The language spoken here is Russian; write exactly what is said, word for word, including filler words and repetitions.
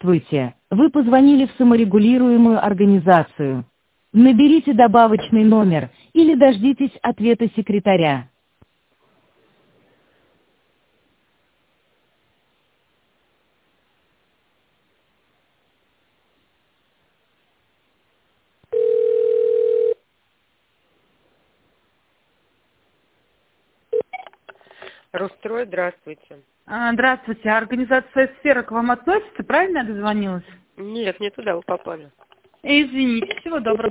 Здравствуйте, вы позвонили в саморегулируемую организацию. Наберите добавочный номер или дождитесь ответа секретаря. Русстрой, здравствуйте. А, Здравствуйте, организация «Сфера» к вам относится, правильно я дозвонилась? Нет, не туда вы попали. Извините, всего доброго.